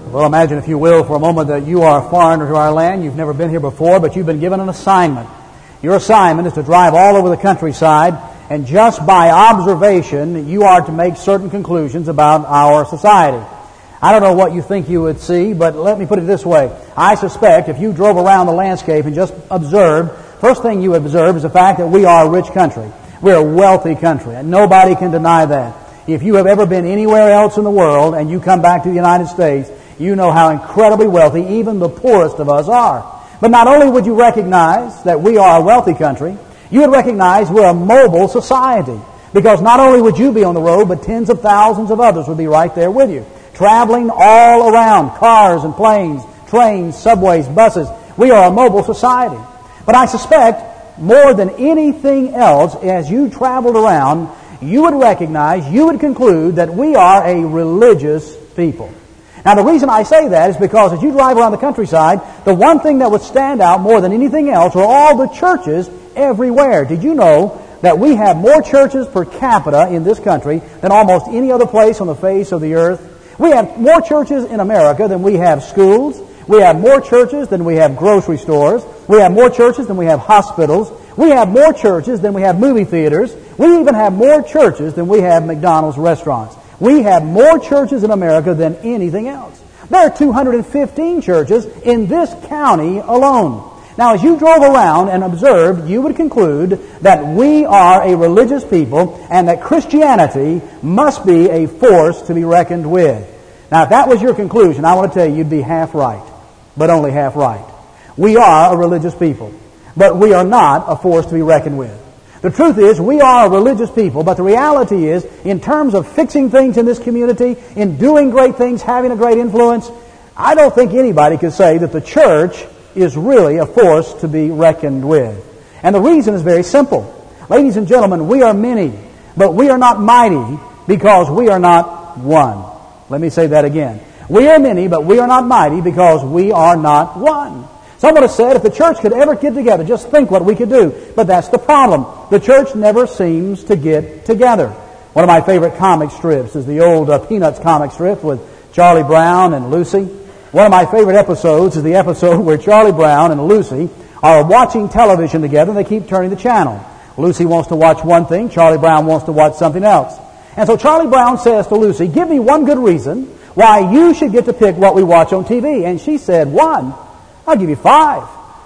Well, imagine, if you will, for a moment that you are a foreigner to our land. You've never been here before, but you've been given an assignment. Your assignment is to drive all over the countryside, and just by observation, you are to make certain conclusions about our society. I don't know what you think you would see, but let me put it this way. I suspect if you drove around the landscape and just observed, first thing you would observe is the fact that we are a rich country. We're a wealthy country, and nobody can deny that. If you have ever been anywhere else in the world and you come back to the United States, you know how incredibly wealthy even the poorest of us are. But not only would you recognize that we are a wealthy country, you would recognize we're a mobile society. Because not only would you be on the road, but tens of thousands of others would be right there with you, traveling all around, cars and planes, trains, subways, buses. We are a mobile society. But I suspect more than anything else, as you traveled around, you would recognize, you would conclude that we are a religious people. Now, the reason I say that is because as you drive around the countryside, the one thing that would stand out more than anything else are all the churches everywhere. Did you know that we have more churches per capita in this country than almost any other place on the face of the earth? We have more churches in America than we have schools. We have more churches than we have grocery stores. We have more churches than we have hospitals. We have more churches than we have movie theaters. We even have more churches than we have McDonald's restaurants. We have more churches in America than anything else. There are 215 churches in this county alone. Now, as you drove around and observed, you would conclude that we are a religious people and that Christianity must be a force to be reckoned with. Now, if that was your conclusion, I want to tell you, you'd be half right, but only half right. We are a religious people, but we are not a force to be reckoned with. The truth is, we are a religious people, but the reality is, in terms of fixing things in this community, in doing great things, having a great influence, I don't think anybody could say that the church is really a force to be reckoned with. And the reason is very simple. Ladies and gentlemen, we are many, but we are not mighty because we are not one. Let me say that again. We are many, but we are not mighty because we are not one. Someone has said if the church could ever get together, just think what we could do. But that's the problem. The church never seems to get together. One of my favorite comic strips is the old Peanuts comic strip with Charlie Brown and Lucy. One of my favorite episodes is the episode where Charlie Brown and Lucy are watching television together and they keep turning the channel. Lucy wants to watch one thing, Charlie Brown wants to watch something else. And so Charlie Brown says to Lucy, "Give me one good reason why you should get to pick what we watch on TV." And she said, "One. I'll give you 5.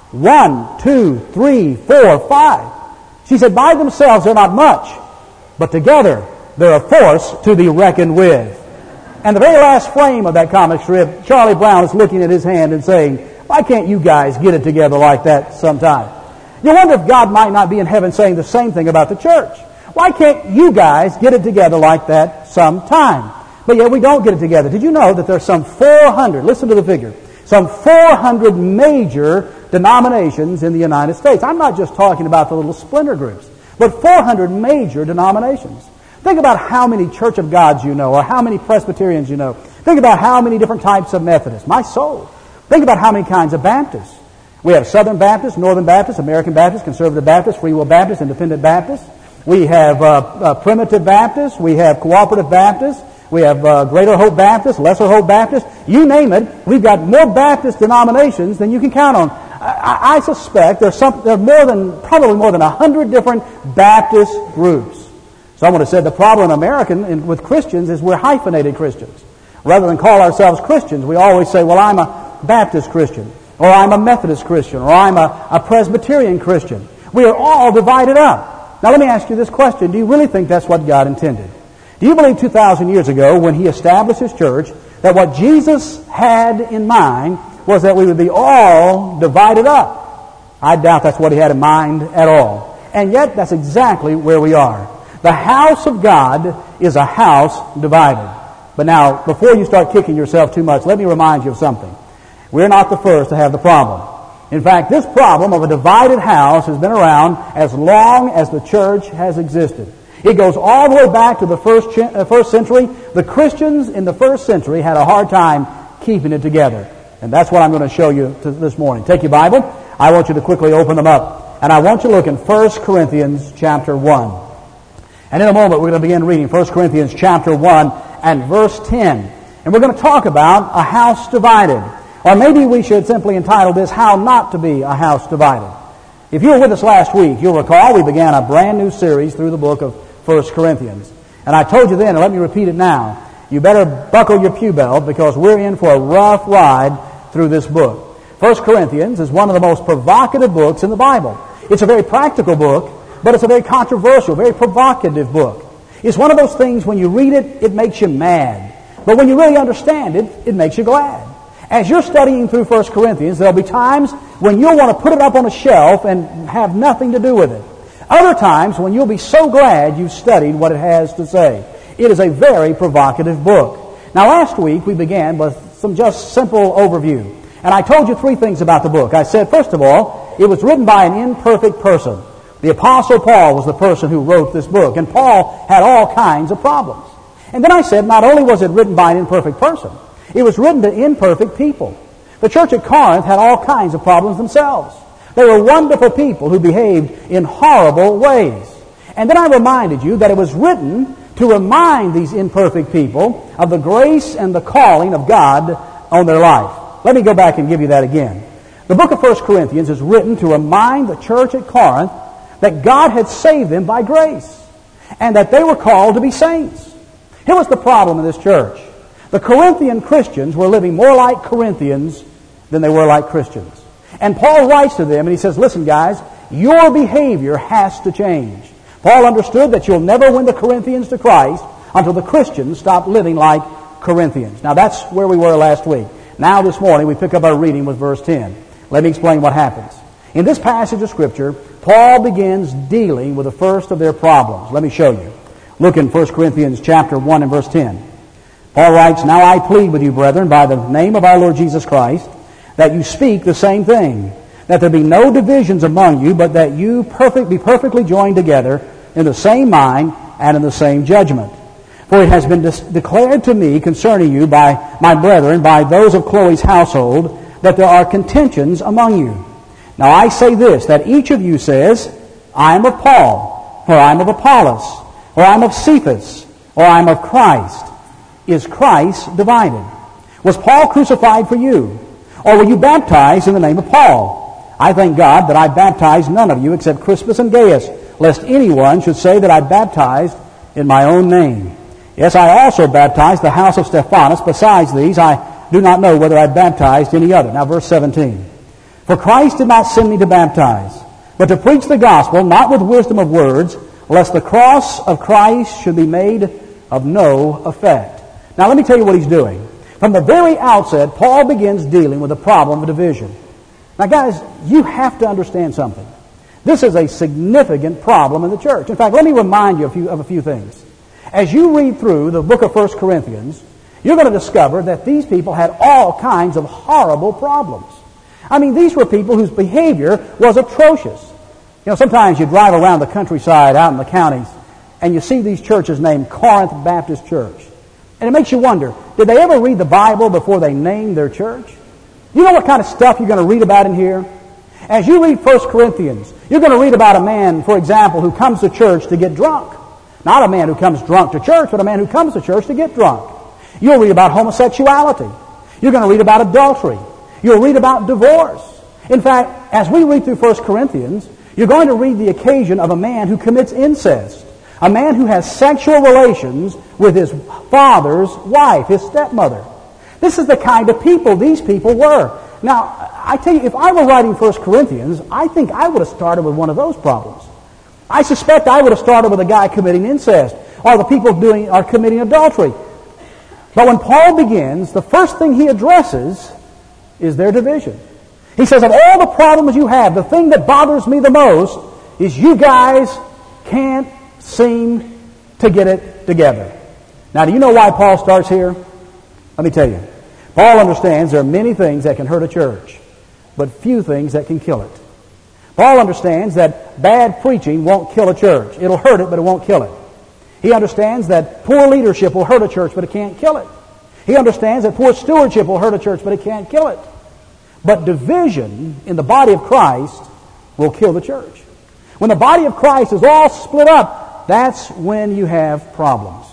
1, 2, 3, 4, 5. She said, by themselves they're not much, but together they're a force to be reckoned with. And the very last frame of that comic strip, Charlie Brown is looking at his hand and saying, why can't you guys get it together like that sometime? You wonder if God might not be in heaven saying the same thing about the church. Why can't you guys get it together like that sometime? But yet we don't get it together. Did you know that there's some 400, listen to the figure, some 400 major denominations in the United States. I'm not just talking about the little splinter groups, but 400 major denominations. Think about how many Church of Gods you know, or how many Presbyterians you know. Think about how many different types of Methodists. My soul. Think about how many kinds of Baptists. We have Southern Baptists, Northern Baptists, American Baptists, Conservative Baptists, Free Will Baptists, Independent Baptists. We have Primitive Baptists. We have Cooperative Baptists. We have Greater Hope Baptists, Lesser Hope Baptists. You name it, we've got more Baptist denominations than you can count on. I suspect there are probably more than 100 different Baptist groups. Someone has said the problem in America with Christians is we're hyphenated Christians. Rather than call ourselves Christians, we always say, well, I'm a Baptist Christian, or I'm a Methodist Christian, or I'm a Presbyterian Christian. We are all divided up. Now let me ask you this question. Do you really think that's what God intended? Do you believe 2,000 years ago when He established His church that what Jesus had in mind was that we would be all divided up? I doubt that's what He had in mind at all. And yet that's exactly where we are. The house of God is a house divided. But now, before you start kicking yourself too much, let me remind you of something. We're not the first to have the problem. In fact, this problem of a divided house has been around as long as the church has existed. It goes all the way back to the first century. The Christians in the first century had a hard time keeping it together. And that's what I'm going to show you this morning. Take your Bible. I want you to quickly open them up. And I want you to look in 1 Corinthians chapter 1. And in a moment we're going to begin reading 1 Corinthians chapter 1 and verse 10. And we're going to talk about a house divided. Or maybe we should simply entitle this, How Not to Be a House Divided. If you were with us last week, you'll recall we began a brand new series through the book of 1 Corinthians. And I told you then, and let me repeat it now, you better buckle your pew belt because we're in for a rough ride through this book. 1 Corinthians is one of the most provocative books in the Bible. It's a very practical book, but it's a very controversial, very provocative book. It's one of those things when you read it, it makes you mad. But when you really understand it, it makes you glad. As you're studying through 1 Corinthians, there'll be times when you'll want to put it up on a shelf and have nothing to do with it. Other times when you'll be so glad you've studied what it has to say. It is a very provocative book. Now last week we began with some just simple overview. And I told you three things about the book. I said, first of all, it was written by an imperfect person. The Apostle Paul was the person who wrote this book. And Paul had all kinds of problems. And then I said, not only was it written by an imperfect person, it was written to imperfect people. The church at Corinth had all kinds of problems themselves. They were wonderful people who behaved in horrible ways. And then I reminded you that it was written to remind these imperfect people of the grace and the calling of God on their life. Let me go back and give you that again. The book of 1 Corinthians is written to remind the church at Corinth that God had saved them by grace and that they were called to be saints. Here was the problem in this church. The Corinthian Christians were living more like Corinthians than they were like Christians. And Paul writes to them and he says, listen guys, your behavior has to change. Paul understood that you'll never win the Corinthians to Christ until the Christians stop living like Corinthians. Now that's where we were last week. Now this morning we pick up our reading with verse 10. Let me explain what happens. In this passage of Scripture, Paul begins dealing with the first of their problems. Let me show you. Look in 1 Corinthians chapter 1 and verse 10. Paul writes, now I plead with you, brethren, by the name of our Lord Jesus Christ, that you speak the same thing, that there be no divisions among you, but that you be perfectly joined together in the same mind and in the same judgment. For it has been declared to me concerning you by my brethren, by those of Chloe's household, that there are contentions among you. Now I say this, that each of you says, I am of Paul, or I am of Apollos, or I am of Cephas, or I am of Christ. Is Christ divided? Was Paul crucified for you? Or were you baptized in the name of Paul? I thank God that I baptized none of you except Crispus and Gaius, lest anyone should say that I baptized in my own name. Yes, I also baptized the house of Stephanas. Besides these, I do not know whether I baptized any other. Now verse 17. For Christ did not send me to baptize, but to preach the gospel, not with wisdom of words, lest the cross of Christ should be made of no effect. Now let me tell you what he's doing. From the very outset, Paul begins dealing with the problem of division. Now guys, you have to understand something. This is a significant problem in the church. In fact, let me remind you of a few things. As you read through the book of 1 Corinthians, you're going to discover that these people had all kinds of horrible problems. I mean, these were people whose behavior was atrocious. You know, sometimes you drive around the countryside out in the counties and you see these churches named Corinth Baptist Church. And it makes you wonder, did they ever read the Bible before they named their church? You know what kind of stuff you're going to read about in here? As you read 1 Corinthians, you're going to read about a man, for example, who comes to church to get drunk. Not a man who comes drunk to church, but a man who comes to church to get drunk. You'll read about homosexuality. You're going to read about adultery. You'll read about divorce. In fact, as we read through 1 Corinthians, you're going to read the occasion of a man who commits incest. A man who has sexual relations with his father's wife, his stepmother. This is the kind of people these people were. Now, I tell you, if I were writing 1 Corinthians, I think I would have started with one of those problems. I suspect I would have started with a guy committing incest, or the people are committing adultery. But when Paul begins, the first thing he addresses is their division. He says, of all the problems you have, the thing that bothers me the most is you guys can't seem to get it together. Now, do you know why Paul starts here? Let me tell you. Paul understands there are many things that can hurt a church, but few things that can kill it. Paul understands that bad preaching won't kill a church. It'll hurt it, but it won't kill it. He understands that poor leadership will hurt a church, but it can't kill it. He understands that poor stewardship will hurt a church, but it can't kill it. But division in the body of Christ will kill the church. When the body of Christ is all split up, that's when you have problems.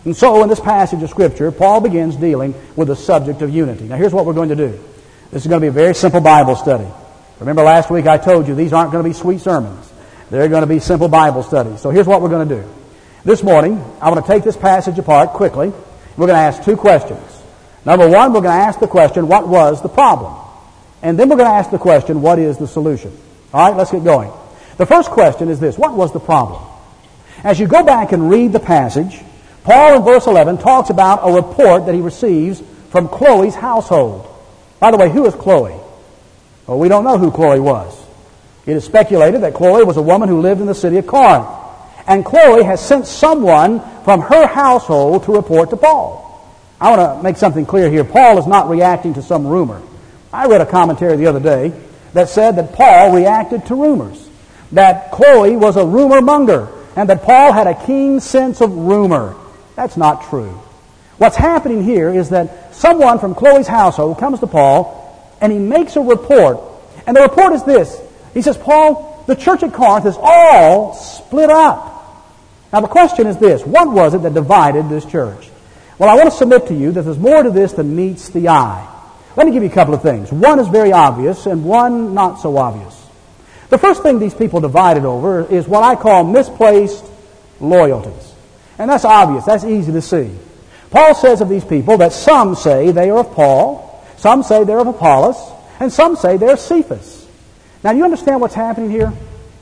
And so in this passage of Scripture, Paul begins dealing with the subject of unity. Now here's what we're going to do. This is going to be a very simple Bible study. Remember last week I told you these aren't going to be sweet sermons. They're going to be simple Bible studies. So here's what we're going to do. This morning, I want to take this passage apart quickly. We're going to ask two questions. Number one, we're going to ask the question, what was the problem? And then we're going to ask the question, what is the solution? All right, let's get going. The first question is this, what was the problem? As you go back and read the passage, Paul in verse 11 talks about a report that he receives from Chloe's household. By the way, who is Chloe? Well, we don't know who Chloe was. It is speculated that Chloe was a woman who lived in the city of Corinth. And Chloe has sent someone from her household to report to Paul. I want to make something clear here. Paul is not reacting to some rumor. I read a commentary the other day that said that Paul reacted to rumors, that Chloe was a rumor monger, and that Paul had a keen sense of rumor. That's not true. What's happening here is that someone from Chloe's household comes to Paul, and he makes a report. And the report is this. He says, Paul, the church at Corinth is all split up. Now the question is this, what was it that divided this church? Well, I want to submit to you that there's more to this than meets the eye. Let me give you a couple of things. One is very obvious and one not so obvious. The first thing these people divided over is what I call misplaced loyalties. And that's obvious. That's easy to see. Paul says of these people that some say they are of Paul, some say they're of Apollos, and some say they're Cephas. Now, do you understand what's happening here?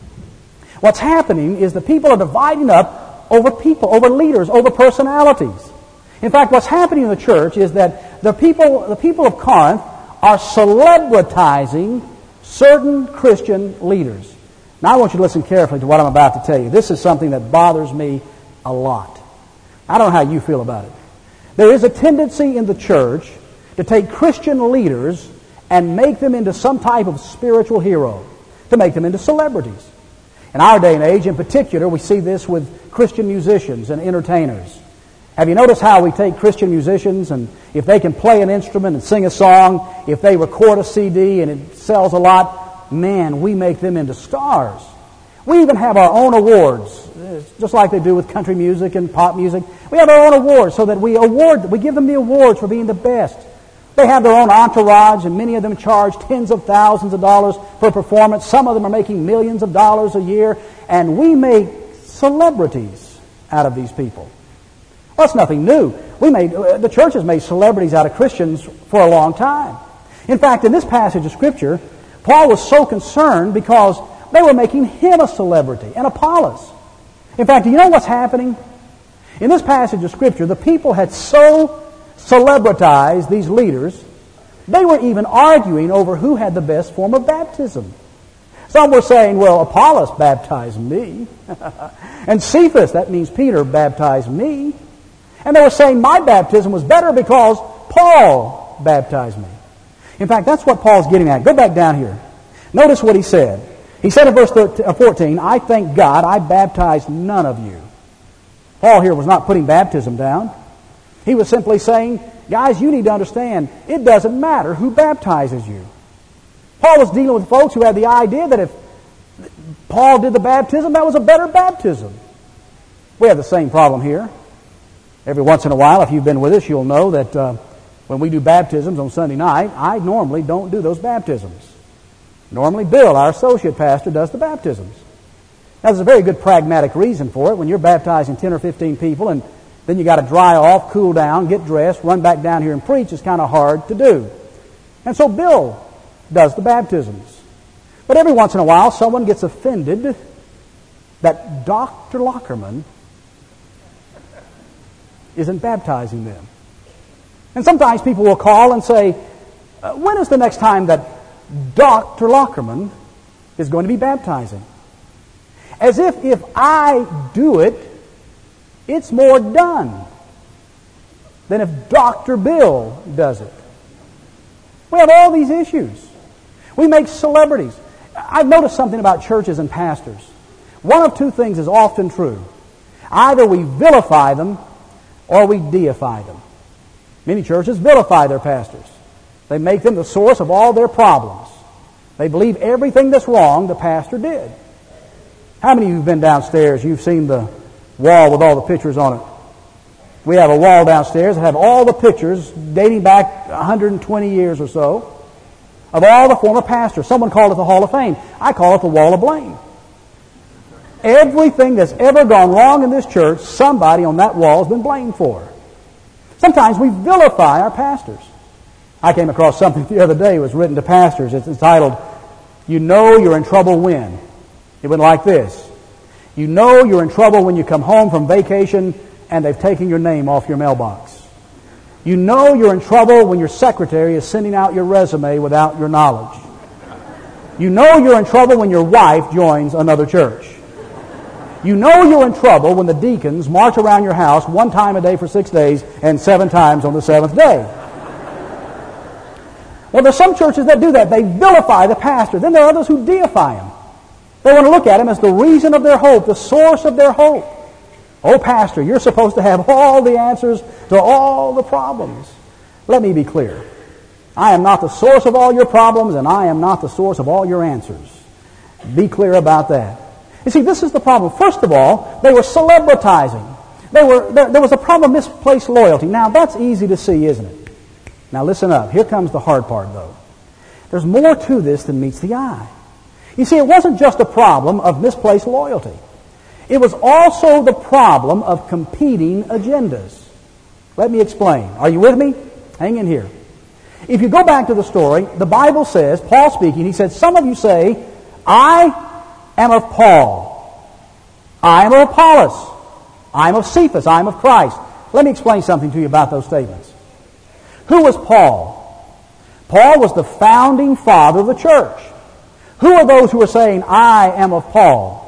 What's happening is the people are dividing up over people, over leaders, over personalities. In fact, what's happening in the church is that the people of Corinth are celebritizing certain Christian leaders. Now, I want you to listen carefully to what I'm about to tell you. This is something that bothers me a lot. I don't know how you feel about it. There is a tendency in the church to take Christian leaders and make them into some type of spiritual hero, to make them into celebrities. In our day and age, in particular, we see this with Christian musicians and entertainers. Have you noticed how we take Christian musicians, and if they can play an instrument and sing a song, if they record a CD and it sells a lot, man, we make them into stars. We even have our own awards, just like they do with country music and pop music. We have our own awards so that we give them the awards for being the best. They have their own entourage, and many of them charge tens of thousands of dollars per performance. Some of them are making millions of dollars a year, and we make celebrities out of these people. Well, that's nothing new. The church has made celebrities out of Christians for a long time. In fact, in this passage of Scripture, Paul was so concerned because they were making him a celebrity, and Apollos. In fact, do you know what's happening? In this passage of Scripture, the people had so celebritized these leaders, they were even arguing over who had the best form of baptism. Some were saying, well, Apollos baptized me. And Cephas, that means Peter, baptized me. And they were saying my baptism was better because Paul baptized me. In fact, that's what Paul's getting at. Go back down here. Notice what he said. He said in verse 14, I thank God I baptized none of you. Paul here was not putting baptism down. He was simply saying, guys, you need to understand, it doesn't matter who baptizes you. Paul was dealing with folks who had the idea that if Paul did the baptism, that was a better baptism. We have the same problem here. Every once in a while, if you've been with us, you'll know that when we do baptisms on Sunday night, I normally don't do those baptisms. Normally, Bill, our associate pastor, does the baptisms. Now, there's a very good pragmatic reason for it. When you're baptizing 10 or 15 people and then you got to dry off, cool down, get dressed, run back down here and preach, it's kind of hard to do. And so Bill does the baptisms. But every once in a while, someone gets offended that Dr. Lockerman isn't baptizing them. And sometimes people will call and say, when is the next time that Dr. Lockerman is going to be baptizing? As if I do it, it's more done than if Dr. Bill does it. We have all these issues. We make celebrities. I've noticed something about churches and pastors. One of two things is often true. Either we vilify them or we deify them. Many churches vilify their pastors. They make them the source of all their problems. They believe everything that's wrong the pastor did. How many of you have been downstairs, you've seen the wall with all the pictures on it? We have a wall downstairs that have all the pictures dating back 120 years or so of all the former pastors. Someone called it the Hall of Fame. I call it the Wall of Blame. Everything that's ever gone wrong in this church, somebody on that wall has been blamed for. Sometimes we vilify our pastors. I came across something the other day. It was written to pastors. It's entitled, "You know you're in trouble when." It went like this. You know you're in trouble when you come home from vacation and they've taken your name off your mailbox. You know you're in trouble when your secretary is sending out your resume without your knowledge. You know you're in trouble when your wife joins another church. You know you're in trouble when the deacons march around your house 1 time a day for 6 days and 7 times on the 7th day. Well, there's some churches that do that. They vilify the pastor. Then there are others who deify him. They want to look at him as the reason of their hope, the source of their hope. Oh, pastor, you're supposed to have all the answers to all the problems. Let me be clear. I am not the source of all your problems, and I am not the source of all your answers. Be clear about that. You see, this is the problem. First of all, they were celebritizing. There was a problem of misplaced loyalty. Now, that's easy to see, isn't it? Now, listen up. Here comes the hard part, though. There's more to this than meets the eye. You see, it wasn't just a problem of misplaced loyalty. It was also the problem of competing agendas. Let me explain. Are you with me? Hang in here. If you go back to the story, the Bible says, Paul speaking, he said, some of you say, I am of Paul. I am of Apollos. I am of Cephas. I am of Christ. Let me explain something to you about those statements. Who was Paul? Paul was the founding father of the church. Who are those who are saying, I am of Paul?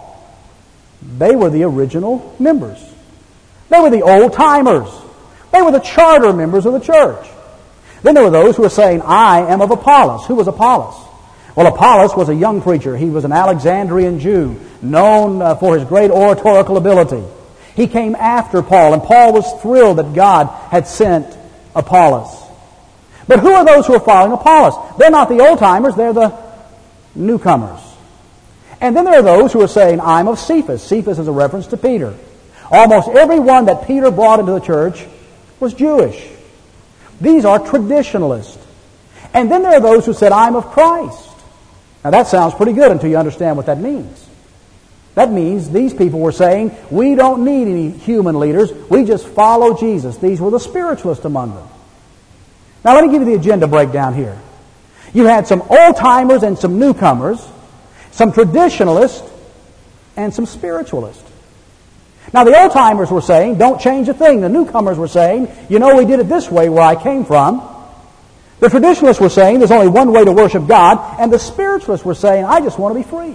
They were the original members. They were the old-timers. They were the charter members of the church. Then there were those who were saying, I am of Apollos. Who was Apollos? Well, Apollos was a young preacher. He was an Alexandrian Jew, known for his great oratorical ability. He came after Paul, and Paul was thrilled that God had sent Apollos. But who are those who are following Apollos? They're not the old-timers, they're the newcomers. And then there are those who are saying, I'm of Cephas. Cephas is a reference to Peter. Almost everyone that Peter brought into the church was Jewish. These are traditionalists. And then there are those who said, I'm of Christ. Now that sounds pretty good until you understand what that means. That means these people were saying, we don't need any human leaders. We just follow Jesus. These were the spiritualists among them. Now let me give you the agenda breakdown here. You had some old-timers and some newcomers, some traditionalists, and some spiritualists. Now the old-timers were saying, don't change a thing. The newcomers were saying, you know, we did it this way where I came from. The traditionalists were saying, there's only one way to worship God. And the spiritualists were saying, I just want to be free.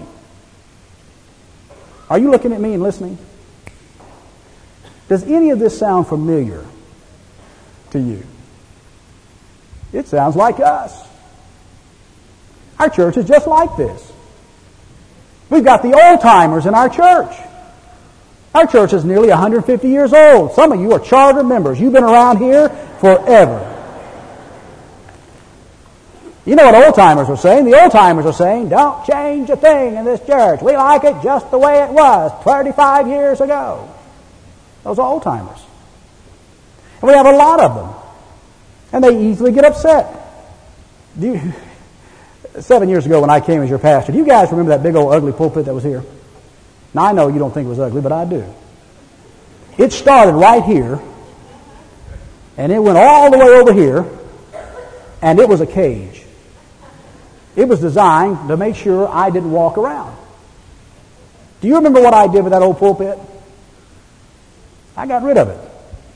Are you looking at me and listening? Does any of this sound familiar to you? It sounds like us. Our church is just like this. We've got the old-timers in our church. Our church is nearly 150 years old. Some of you are charter members. You've been around here forever. You know what old-timers are saying? The old-timers are saying, don't change a thing in this church. We like it just the way it was 35 years ago. Those are old-timers. And we have a lot of them. And they easily get upset. 7 years ago when I came as your pastor, do you guys remember that big old ugly pulpit that was here? Now I know you don't think it was ugly, but I do. It started right here, and it went all the way over here, and it was a cage. It was designed to make sure I didn't walk around. Do you remember what I did with that old pulpit? I got rid of it.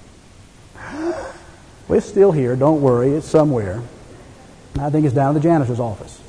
Well, it's still here. Don't worry. It's somewhere. I think it's down in the janitor's office.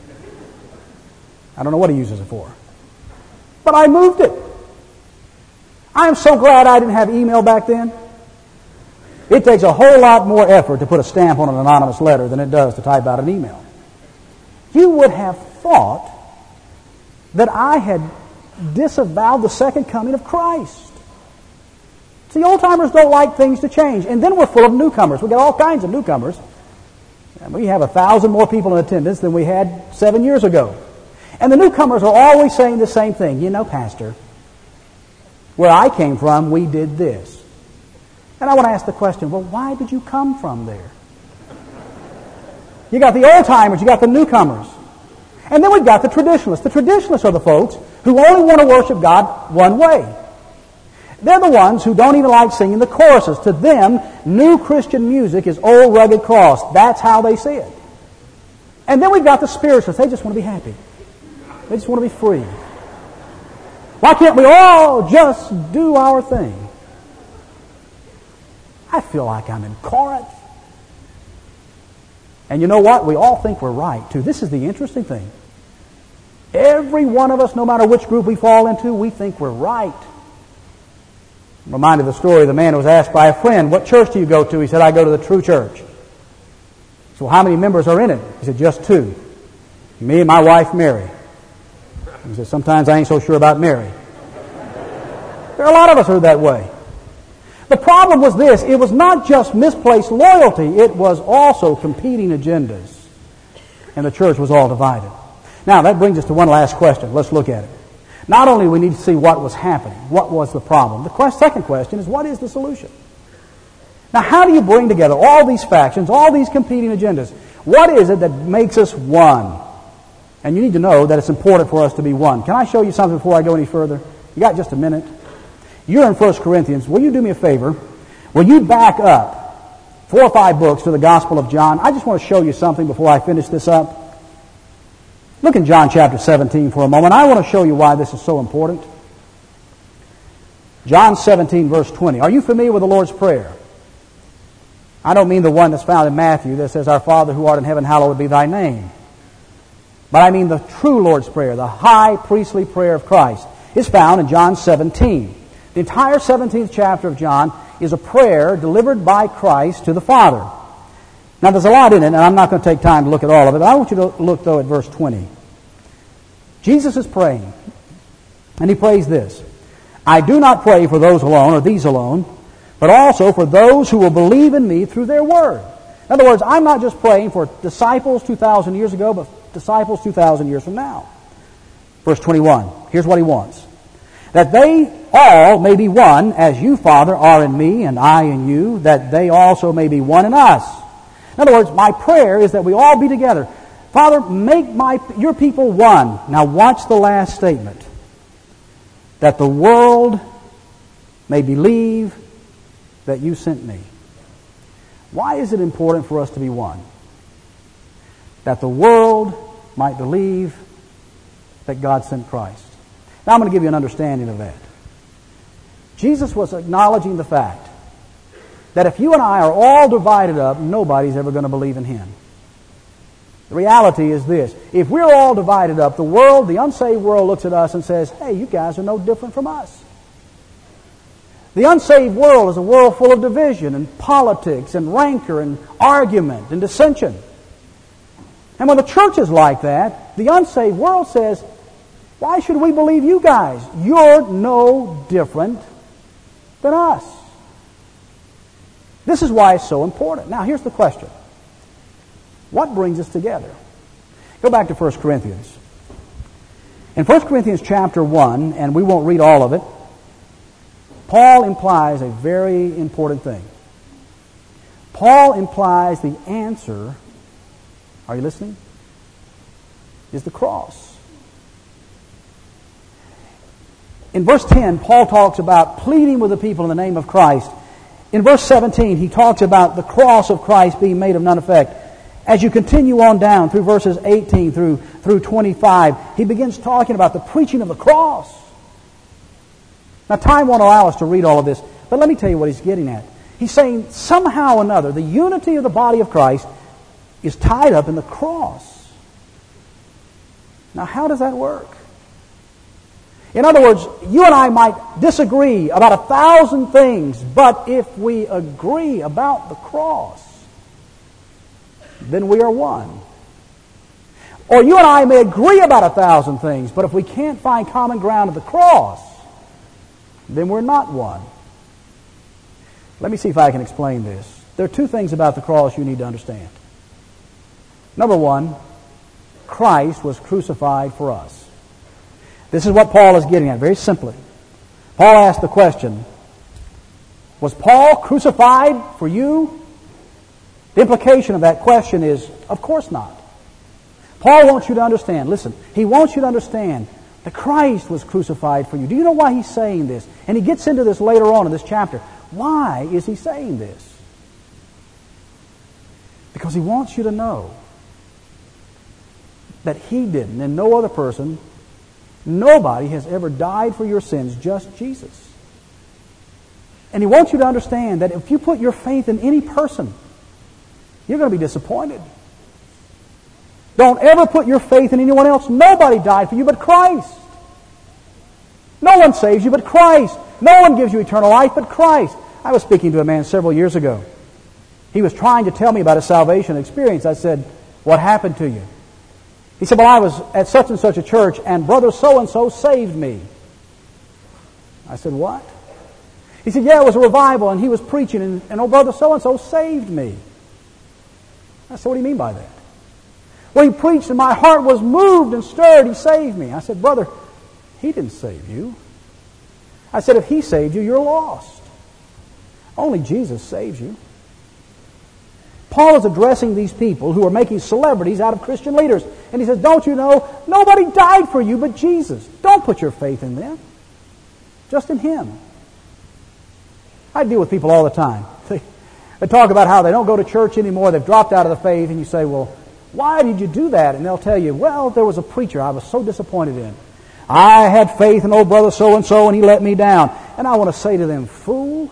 I don't know what he uses it for. But I moved it. I am so glad I didn't have email back then. It takes a whole lot more effort to put a stamp on an anonymous letter than it does to type out an email. You would have thought that I had disavowed the second coming of Christ. See, old-timers don't like things to change. And then we're full of newcomers. We've got all kinds of newcomers. And we have 1,000 more people in attendance than we had 7 years ago. And the newcomers are always saying the same thing. You know, Pastor, where I came from, we did this. And I want to ask the question, well, why did you come from there? You got the old-timers, you got the newcomers. And then we've got the traditionalists. The traditionalists are the folks who only want to worship God one way. They're the ones who don't even like singing the choruses. To them, new Christian music is old rugged cross. That's how they see it. And then we've got the spiritualists. They just want to be happy. They just want to be free. Why can't we all just do our thing? I feel like I'm in Corinth. And you know what? We all think we're right, too. This is the interesting thing. Every one of us, no matter which group we fall into, we think we're right. I'm reminded of the story of the man who was asked by a friend, what church do you go to? He said, I go to the True Church. So how many members are in it? He said, just 2. Me and my wife, Mary. He said, sometimes I ain't so sure about Mary. There are a lot of us who are that way. The problem was this. It was not just misplaced loyalty. It was also competing agendas. And the church was all divided. Now, that brings us to one last question. Let's look at it. Not only do we need to see what was happening, what was the problem. The second question is, what is the solution? Now, how do you bring together all these factions, all these competing agendas? What is it that makes us one? And you need to know that it's important for us to be one. Can I show you something before I go any further? You got just a minute? You're in 1 Corinthians. Will you do me a favor? Will you back up 4 or 5 books to the Gospel of John? I just want to show you something before I finish this up. Look in John chapter 17 for a moment. I want to show you why this is so important. John 17, verse 20. Are you familiar with the Lord's Prayer? I don't mean the one that's found in Matthew that says, Our Father who art in heaven, hallowed be thy name. But I mean the true Lord's Prayer, the high priestly prayer of Christ. It's found in John 17. The entire 17th chapter of John is a prayer delivered by Christ to the Father. Now, there's a lot in it, and I'm not going to take time to look at all of it. But I want you to look, though, at verse 20. Jesus is praying, and he prays this. I do not pray for those alone, or these alone, but also for those who will believe in me through their word. In other words, I'm not just praying for disciples 2,000 years ago, but disciples 2,000 years from now. Verse 21. Here's what he wants. That they all may be one, as you, Father, are in me, and I in you, that they also may be one in us. In other words, my prayer is that we all be together. Father, make your people one. Now watch the last statement. That the world may believe that you sent me. Why is it important for us to be one? That the world might believe that God sent Christ. Now I'm going to give you an understanding of that. Jesus was acknowledging the fact that if you and I are all divided up, nobody's ever going to believe in Him. The reality is this. If we're all divided up, the world, the unsaved world, looks at us and says, hey, you guys are no different from us. The unsaved world is a world full of division and politics and rancor and argument and dissension. And when the church is like that, the unsaved world says, why should we believe you guys? You're no different than us. This is why it's so important. Now, here's the question. What brings us together? Go back to 1 Corinthians. In 1 Corinthians chapter 1, and we won't read all of it, Paul implies a very important thing. Paul implies the answer, are you listening? Is the cross. In verse 10, Paul talks about pleading with the people in the name of Christ. In verse 17, he talks about the cross of Christ being made of none effect. As you continue on down through verses 18 through 25, he begins talking about the preaching of the cross. Now, time won't allow us to read all of this, but let me tell you what he's getting at. He's saying somehow or another, the unity of the body of Christ is tied up in the cross. Now, how does that work? In other words, you and I might disagree about 1,000 things, but if we agree about the cross, then we are one. Or you and I may agree about 1,000 things, but if we can't find common ground at the cross, then we're not one. Let me see if I can explain this. There are 2 things about the cross you need to understand. Number 1, Christ was crucified for us. This is what Paul is getting at, very simply. Paul asked the question, Was Paul crucified for you? The implication of that question is, of course not. Paul wants you to understand, listen, he wants you to understand that Christ was crucified for you. Do you know why he's saying this? And he gets into this later on in this chapter. Why is he saying this? Because he wants you to know that he didn't, and no other person, nobody has ever died for your sins, just Jesus. And he wants you to understand that if you put your faith in any person, you're going to be disappointed. Don't ever put your faith in anyone else. Nobody died for you but Christ. No one saves you but Christ. No one gives you eternal life but Christ. I was speaking to a man several years ago. He was trying to tell me about his salvation experience. I said, "What happened to you?" He said, "Well, I was at such and such a church and brother so-and-so saved me." I said, "What?" He said, "Yeah, it was a revival and he was preaching and old brother so-and-so saved me." I said, "What do you mean by that?" "Well, he preached and my heart was moved and stirred. He saved me." I said, "Brother, he didn't save you." I said, "If he saved you, you're lost. Only Jesus saves you." Paul is addressing these people who are making celebrities out of Christian leaders. And he says, "Don't you know, nobody died for you but Jesus. Don't put your faith in them. Just in Him." I deal with people all the time. They talk about how they don't go to church anymore, they've dropped out of the faith, and you say, "Well, why did you do that?" And they'll tell you, "Well, there was a preacher I was so disappointed in. I had faith in old brother so-and-so and he let me down." And I want to say to them, "Fool,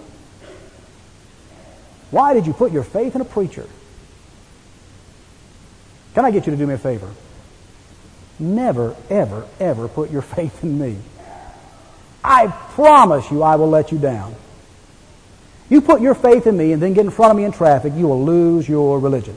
why did you put your faith in a preacher?" Can I get you to do me a favor? Never, ever, ever put your faith in me. I promise you I will let you down. You put your faith in me and then get in front of me in traffic, you will lose your religion.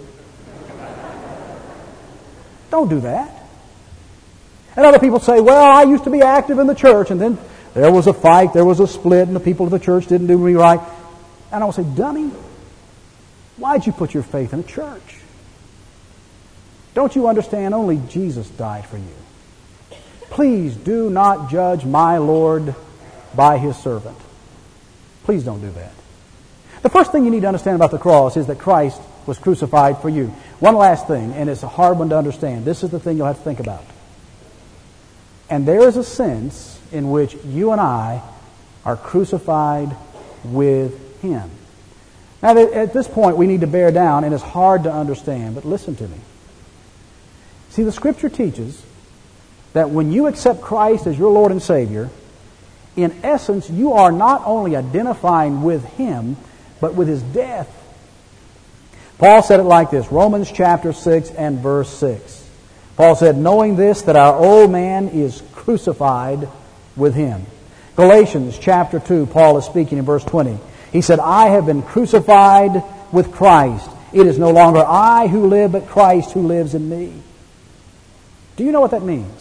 Don't do that. And other people say, "Well, I used to be active in the church and then there was a fight, there was a split, and the people of the church didn't do me right." And I will say, "Dummy, why'd you put your faith in a church? Don't you understand only Jesus died for you? Please do not judge my Lord by His servant." Please don't do that. The first thing you need to understand about the cross is that Christ was crucified for you. One last thing, and it's a hard one to understand. This is the thing you'll have to think about. And there is a sense in which you and I are crucified with Him. Now, at this point, we need to bear down, and it's hard to understand, but listen to me. See, the Scripture teaches that when you accept Christ as your Lord and Savior, in essence, you are not only identifying with Him, but with His death. Paul said it like this, Romans chapter 6 and verse 6. Paul said, "Knowing this, that our old man is crucified with Him." Galatians chapter 2, Paul is speaking in verse 20. He said, "I have been crucified with Christ. It is no longer I who live, but Christ who lives in me." Do you know what that means?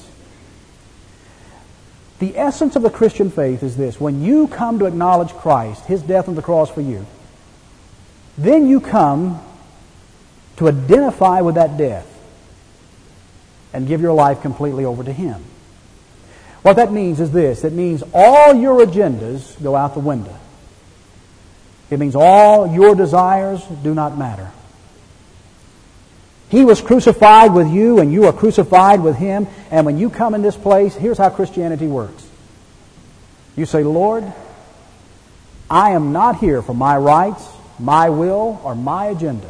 The essence of the Christian faith is this. When you come to acknowledge Christ, His death on the cross for you, then you come to identify with that death and give your life completely over to Him. What that means is this. It means all your agendas go out the window. It means all your desires do not matter. He was crucified with you and you are crucified with Him. And when you come in this place, here's how Christianity works. You say, "Lord, I am not here for my rights, my will, or my agenda.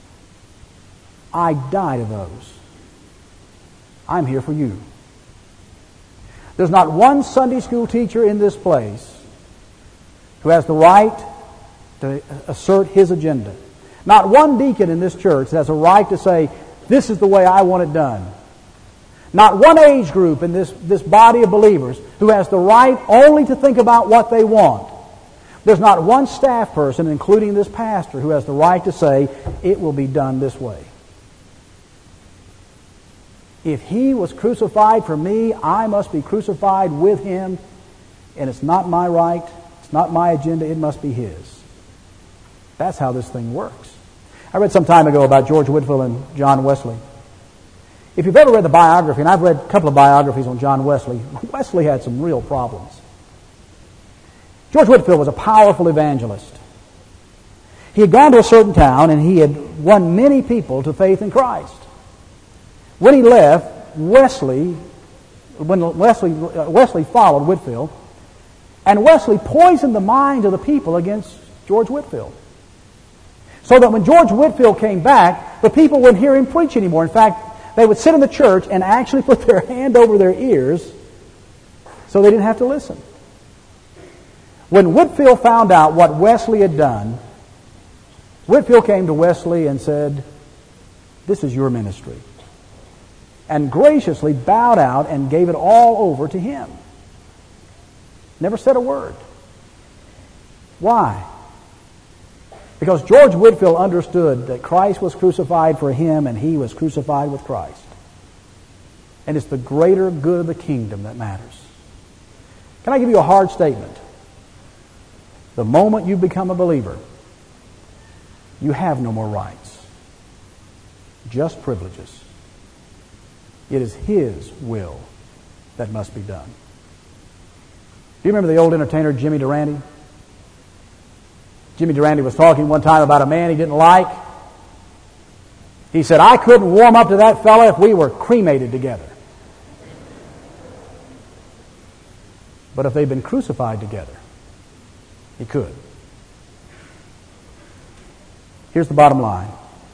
I die to those. I'm here for you." There's not one Sunday school teacher in this place who has the right to assert his agenda. Not one deacon in this church has a right to say, "This is the way I want it done." Not one age group in this body of believers who has the right only to think about what they want. There's not one staff person, including this pastor, who has the right to say, "It will be done this way." If He was crucified for me, I must be crucified with Him, and it's not my right, it's not my agenda, it must be His. That's how this thing works. I read some time ago about George Whitefield and John Wesley. If you've ever read the biography, and I've read a couple of biographies on John Wesley, Wesley had some real problems. George Whitefield was a powerful evangelist. He had gone to a certain town and he had won many people to faith in Christ. When he left, Wesley followed Whitefield, and Wesley poisoned the minds of the people against George Whitefield. So that when George Whitefield came back, the people wouldn't hear him preach anymore. In fact, they would sit in the church and actually put their hand over their ears so they didn't have to listen. When Whitefield found out what Wesley had done, Whitefield came to Wesley and said, "This is your ministry," and graciously bowed out and gave it all over to him. Never said a word. Why? Because George Whitefield understood that Christ was crucified for him and he was crucified with Christ. And it's the greater good of the kingdom that matters. Can I give you a hard statement? The moment you become a believer, you have no more rights, just privileges. It is His will that must be done. Do you remember the old entertainer Jimmy Durante? Jimmy Durante was talking one time about a man he didn't like. He said, "I couldn't warm up to that fella if we were cremated together. But if they'd been crucified together, he could." Here's the bottom line.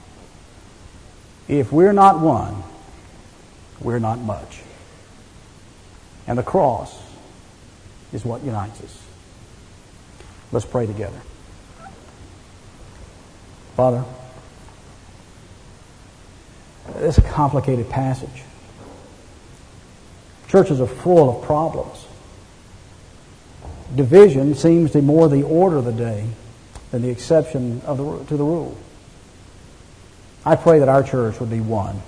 If we're not one, we're not much. And the cross is what unites us. Let's pray together. Father, this is a complicated passage. Churches are full of problems. Division seems to be more the order of the day than the exception to the rule. I pray that our church would be one.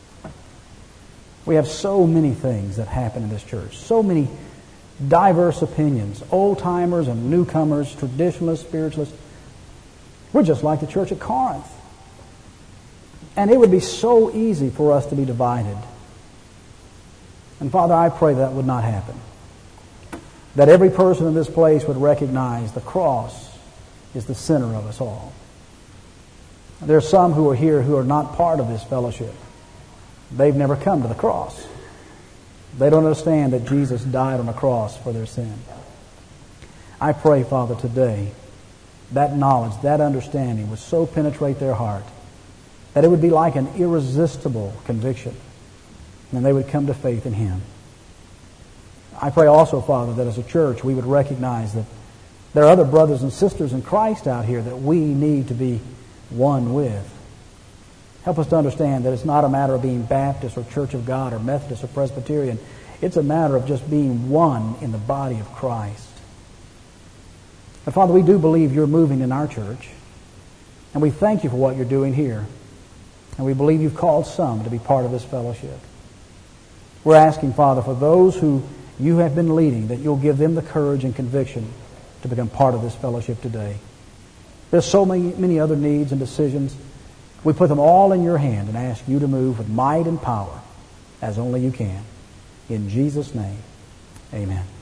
We have so many things that happen in this church, so many diverse opinions, old-timers and newcomers, traditionalists, spiritualists. We're just like the church at Corinth. And it would be so easy for us to be divided. And Father, I pray that would not happen. That every person in this place would recognize the cross is the center of us all. There are some who are here who are not part of this fellowship. They've never come to the cross. They don't understand that Jesus died on the cross for their sin. I pray, Father, today, that knowledge, that understanding would so penetrate their heart that it would be like an irresistible conviction, and they would come to faith in Him. I pray also, Father, that as a church we would recognize that there are other brothers and sisters in Christ out here that we need to be one with. Help us to understand that it's not a matter of being Baptist or Church of God or Methodist or Presbyterian. It's a matter of just being one in the body of Christ. And Father, we do believe You're moving in our church, and we thank You for what You're doing here. And we believe You've called some to be part of this fellowship. We're asking, Father, for those who You have been leading, that You'll give them the courage and conviction to become part of this fellowship today. There's so many other needs and decisions. We put them all in Your hand and ask You to move with might and power as only You can. In Jesus' name, amen.